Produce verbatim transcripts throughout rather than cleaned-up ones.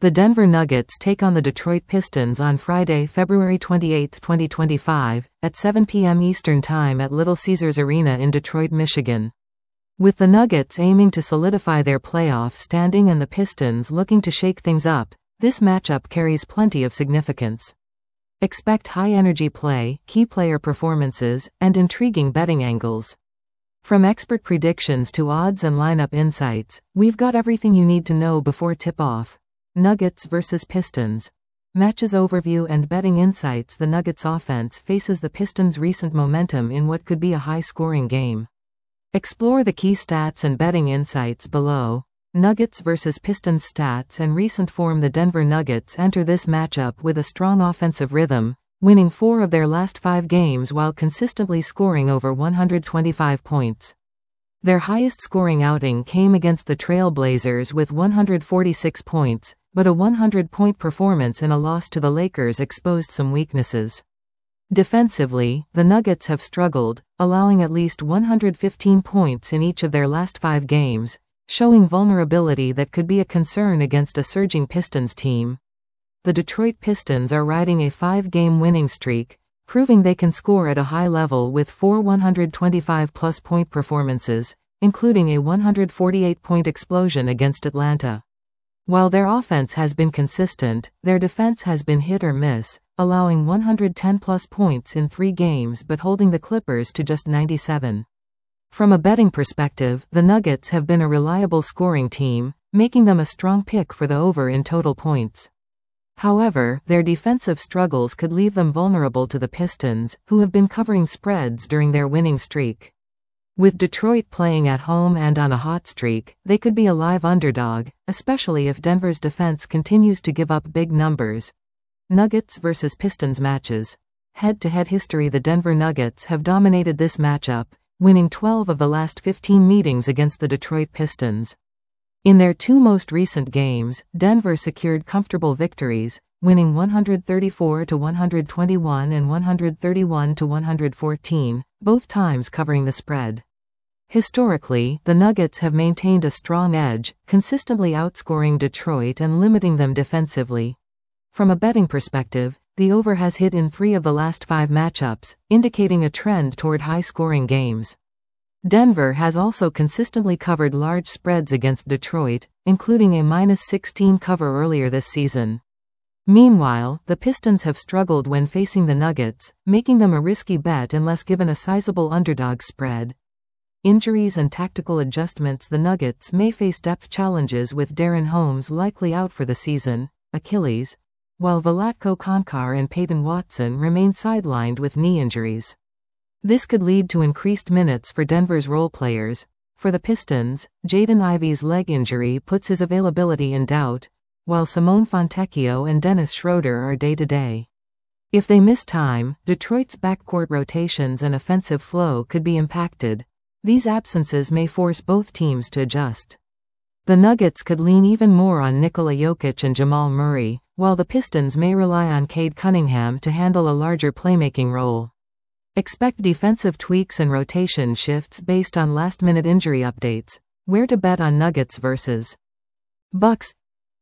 The Denver Nuggets take on the Detroit Pistons on Friday, February twenty-eighth, twenty twenty-five, at seven p m Eastern Time at Little Caesars Arena in Detroit, Michigan. With the Nuggets aiming to solidify their playoff standing and the Pistons looking to shake things up, this matchup carries plenty of significance. Expect high-energy play, key player performances, and intriguing betting angles. From expert predictions to odds and lineup insights, we've got everything you need to know before tip-off. Nuggets versus Pistons. Matches overview and betting insights. The Nuggets offense faces the Pistons' recent momentum in what could be a high-scoring game. Explore the key stats and betting insights below. Nuggets versus Pistons stats and recent form. The Denver Nuggets enter this matchup with a strong offensive rhythm, winning four of their last five games while consistently scoring over one hundred twenty-five points. Their highest scoring outing came against the Trail Blazers with one hundred forty-six points, but a one hundred point performance in a loss to the Lakers exposed some weaknesses. Defensively, the Nuggets have struggled, allowing at least one hundred fifteen points in each of their last five games, showing vulnerability that could be a concern against a surging Pistons team. The Detroit Pistons are riding a five-game winning streak, proving they can score at a high level with four one hundred twenty-five plus point performances, including a one hundred forty-eight point explosion against Atlanta. While their offense has been consistent, their defense has been hit or miss, allowing one hundred ten plus points in three games but holding the Clippers to just ninety-seven. From a betting perspective, the Nuggets have been a reliable scoring team, making them a strong pick for the over in total points. However, their defensive struggles could leave them vulnerable to the Pistons, who have been covering spreads during their winning streak. With Detroit playing at home and on a hot streak, they could be a live underdog, especially if Denver's defense continues to give up big numbers. Nuggets versus Pistons matches. Head-to-head history. The Denver Nuggets have dominated this matchup, winning twelve of the last fifteen meetings against the Detroit Pistons. In their two most recent games, Denver secured comfortable victories, winning one hundred thirty-four to one hundred twenty-one and one hundred thirty-one to one hundred fourteen, both times covering the spread. Historically, the Nuggets have maintained a strong edge, consistently outscoring Detroit and limiting them defensively. From a betting perspective, the over has hit in three of the last five matchups, indicating a trend toward high-scoring games. Denver has also consistently covered large spreads against Detroit, including a minus sixteen cover earlier this season. Meanwhile, the Pistons have struggled when facing the Nuggets, making them a risky bet unless given a sizable underdog spread. Injuries and tactical adjustments. The Nuggets may face depth challenges with Darren Holmes likely out for the season, Achilles, while Vlatko Konkar and Peyton Watson remain sidelined with knee injuries. This could lead to increased minutes for Denver's role players. For the Pistons, Jaden Ivey's leg injury puts his availability in doubt, while Simone Fontecchio and Dennis Schroeder are day-to-day. If they miss time, Detroit's backcourt rotations and offensive flow could be impacted. These absences may force both teams to adjust. The Nuggets could lean even more on Nikola Jokic and Jamal Murray, while the Pistons may rely on Cade Cunningham to handle a larger playmaking role. Expect defensive tweaks and rotation shifts based on last-minute injury updates. Where to bet on Nuggets versus Bucks?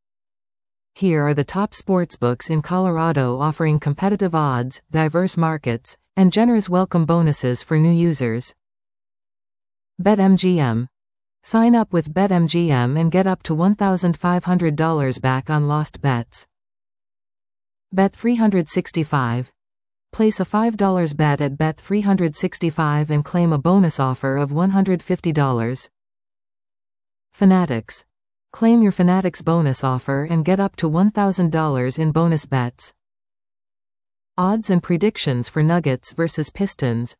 Here are the top sportsbooks in Colorado offering competitive odds, diverse markets, and generous welcome bonuses for new users. BetMGM. Sign up with BetMGM and get up to one thousand five hundred dollars back on lost bets. Bet three sixty-five. Place a five dollar bet at Bet three sixty-five and claim a bonus offer of one hundred fifty dollars. Fanatics. Claim your Fanatics bonus offer and get up to one thousand dollars in bonus bets. Odds and predictions for Nuggets versus Pistons.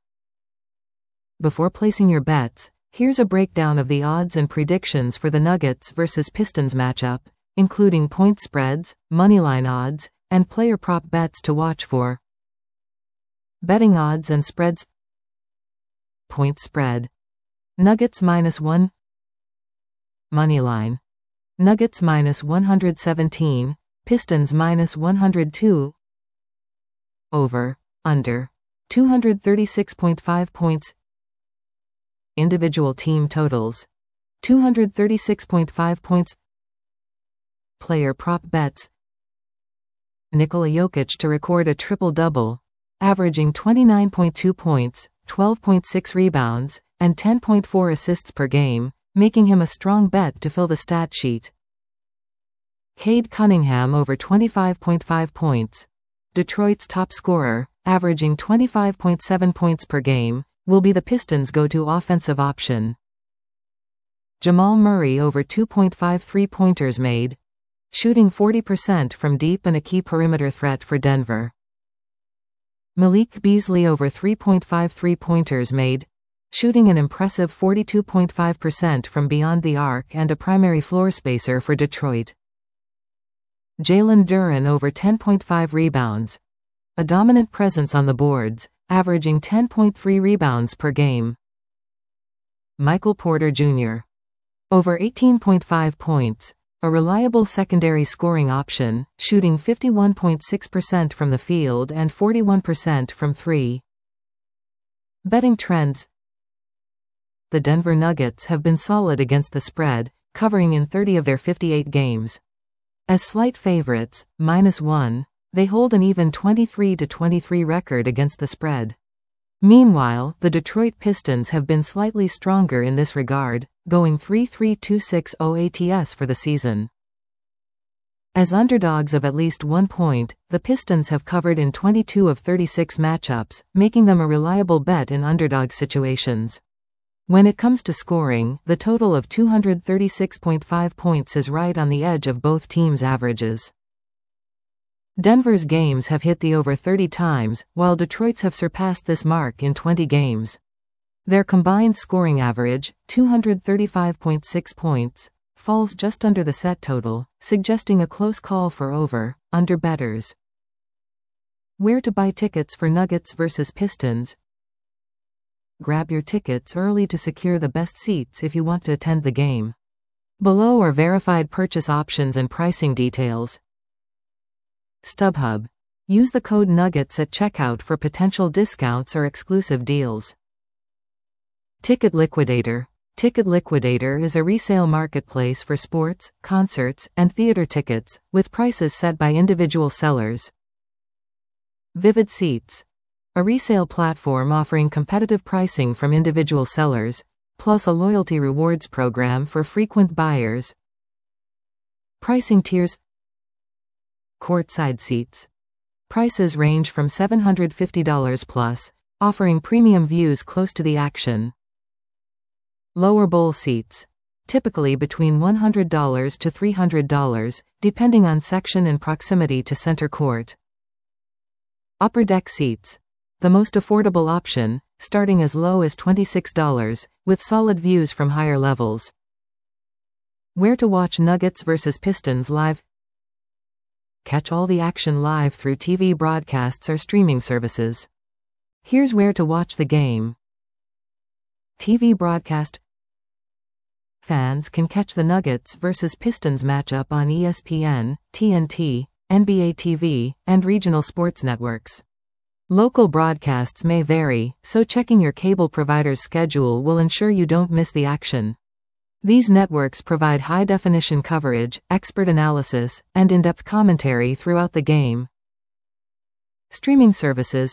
Before placing your bets, here's a breakdown of the odds and predictions for the Nuggets versus Pistons matchup, including point spreads, moneyline odds, and player prop bets to watch for. Betting odds and spreads. Point spread. Nuggets minus one. Moneyline. Nuggets minus one hundred seventeen, Pistons minus one hundred two. Over, under. two hundred thirty-six point five points. Individual team totals. two hundred thirty-six point five points. Player prop bets. Nikola Jokic to record a triple-double, averaging twenty-nine point two points, twelve point six rebounds, and ten point four assists per game, making him a strong bet to fill the stat sheet. Cade Cunningham over twenty-five point five points. Detroit's top scorer, averaging twenty-five point seven points per game, will be the Pistons' go-to offensive option. Jamal Murray over two point five three-pointers made, shooting forty percent from deep and a key perimeter threat for Denver. Malik Beasley over three point five three-pointers made, shooting an impressive forty-two point five percent from beyond the arc and a primary floor spacer for Detroit. Jalen Duren over ten point five rebounds. A dominant presence on the boards, averaging ten point three rebounds per game. Michael Porter Junior over eighteen point five points. A reliable secondary scoring option, shooting fifty-one point six percent from the field and forty-one percent from three. Betting trends. The Denver Nuggets have been solid against the spread, covering in thirty of their fifty-eight games. As slight favorites, minus one, they hold an even twenty-three to twenty-three record against the spread. Meanwhile, the Detroit Pistons have been slightly stronger in this regard, going three three two six zero A T S for the season. As underdogs of at least one point, the Pistons have covered in twenty-two of thirty-six matchups, making them a reliable bet in underdog situations. When it comes to scoring, the total of two hundred thirty-six point five points is right on the edge of both teams' averages. Denver's games have hit the over thirty times, while Detroit's have surpassed this mark in twenty games. Their combined scoring average, two hundred thirty-five point six points, falls just under the set total, suggesting a close call for over, under bettors. Where to buy tickets for Nuggets versus Pistons? Grab your tickets early to secure the best seats if you want to attend the game. Below are verified purchase options and pricing details. StubHub. Use the code NUGGETS at checkout for potential discounts or exclusive deals. Ticket Liquidator. Ticket Liquidator is a resale marketplace for sports, concerts, and theater tickets, with prices set by individual sellers. Vivid Seats. A resale platform offering competitive pricing from individual sellers, plus a loyalty rewards program for frequent buyers. Pricing tiers. Courtside seats. Prices range from seven hundred fifty dollars plus, offering premium views close to the action. Lower bowl seats. Typically between one hundred dollars to three hundred dollars, depending on section and proximity to center court. Upper deck seats. The most affordable option, starting as low as twenty-six dollars, with solid views from higher levels. Where to watch Nuggets versus Pistons live? Catch all the action live through T V broadcasts or streaming services. Here's where to watch the game. T V broadcast. Fans can catch the Nuggets versus Pistons matchup on E S P N, T N T, N B A T V, and regional sports networks. Local broadcasts may vary, so checking your cable provider's schedule will ensure you don't miss the action. These networks provide high-definition coverage, expert analysis, and in-depth commentary throughout the game. Streaming services.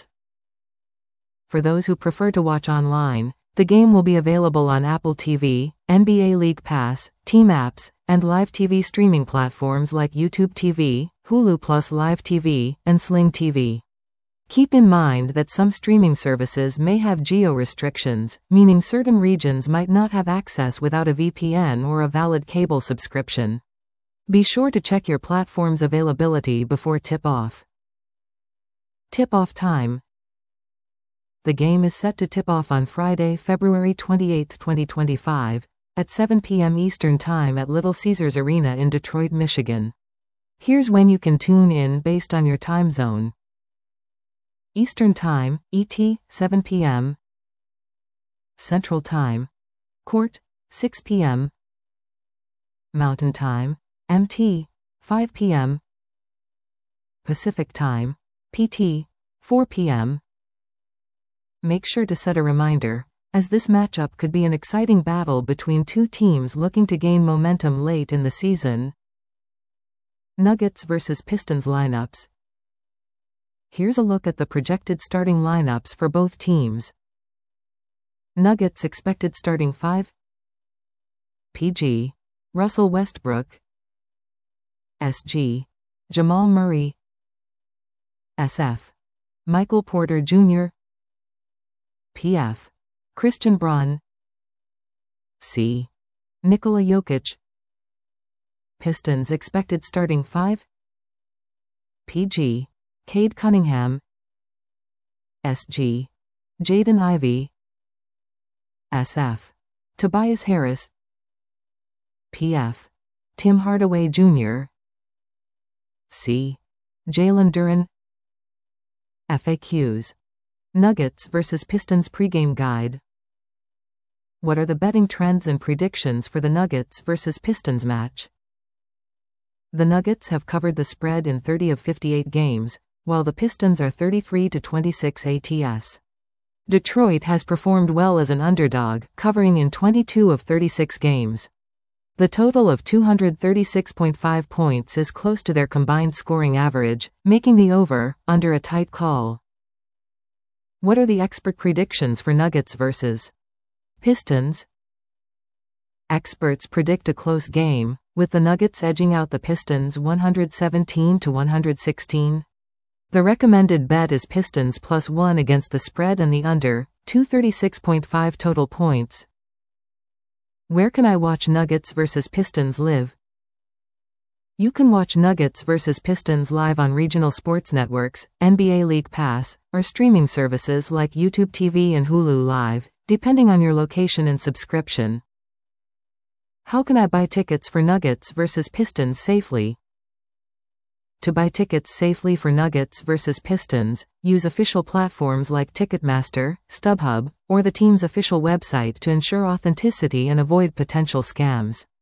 For those who prefer to watch online, the game will be available on Apple T V, N B A League Pass, Team Apps, and live T V streaming platforms like YouTube T V, Hulu Plus Live T V, and Sling T V. Keep in mind that some streaming services may have geo-restrictions, meaning certain regions might not have access without a V P N or a valid cable subscription. Be sure to check your platform's availability before tip-off. Tip-off time. The game is set to tip off on Friday, February twenty-eighth, twenty twenty-five, at seven p m Eastern Time at Little Caesars Arena in Detroit, Michigan. Here's when you can tune in based on your time zone. Eastern Time, E T, seven p m Central Time, Court, six p m Mountain Time, M T, five p m Pacific Time, P T, four p m Make sure to set a reminder, as this matchup could be an exciting battle between two teams looking to gain momentum late in the season. Nuggets versus Pistons lineups. Here's a look at the projected starting lineups for both teams. Nuggets expected starting five: P G. Russell Westbrook, S G. Jamal Murray, S F. Michael Porter Junior, P F. Christian Braun, C. Nikola Jokic. Pistons expected starting five: P G. Cade Cunningham, S G. Jaden Ivey, S F. Tobias Harris, P F. Tim Hardaway Junior, C. Jalen Duren. F A Qs. Nuggets versus Pistons pregame guide. What are the betting trends and predictions for the Nuggets versus Pistons match? The Nuggets have covered the spread in thirty of fifty-eight games, while the Pistons are thirty-three to twenty-six A T S. Detroit has performed well as an underdog, covering in twenty-two of thirty-six games. The total of two hundred thirty-six point five points is close to their combined scoring average, making the over, under a tight call. What are the expert predictions for Nuggets versus Pistons? Experts predict a close game, with the Nuggets edging out the Pistons one hundred seventeen to one hundred sixteen. The recommended bet is Pistons plus one against the spread and the under, two hundred thirty-six point five total points. Where can I watch Nuggets versus Pistons live? You can watch Nuggets versus Pistons live on regional sports networks, N B A League Pass, or streaming services like YouTube T V and Hulu Live, depending on your location and subscription. How can I buy tickets for Nuggets versus Pistons safely? To buy tickets safely for Nuggets versus Pistons, use official platforms like Ticketmaster, StubHub, or the team's official website to ensure authenticity and avoid potential scams.